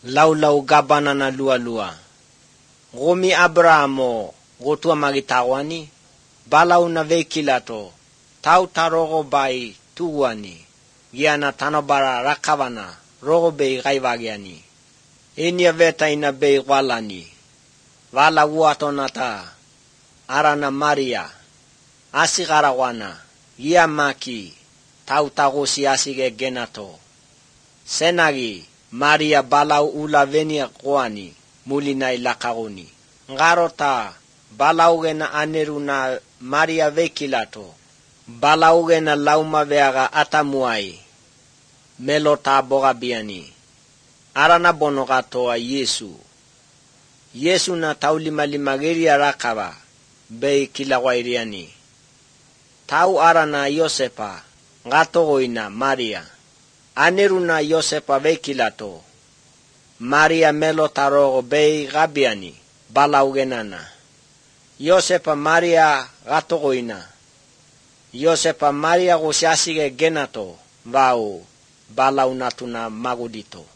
laulau gabana na lua. Ngomi Abrahamo gotua magitawani, balau na veikilato, tau tarogo bai tuwani, giana tanobara rakavana, rogo bei gaivagiani. Enia veta ina bei walani, vala uatonata, arana Maria, asigarawana, gia maki, tau tagosi asige genato. Senagi, Maria balau ula venia koani, mulina ilakagoni. Ngarota, balauge na aneru na Maria vekilato, balauge na lauma veaga atamuai, melota bogabiani. Arana bonogato a Yesu. Yesu na taulima geria rakaba, bei kilawairiani. Tau arana Yosepa, ngatogoina Maria. Aneru na Yosepa vekilato, Maria melo tarogo bei gabiani, balaugenana. Yosepa Maria gatogoina. Yosepa Maria gosiasige genato, vau, balaunatuna magudito.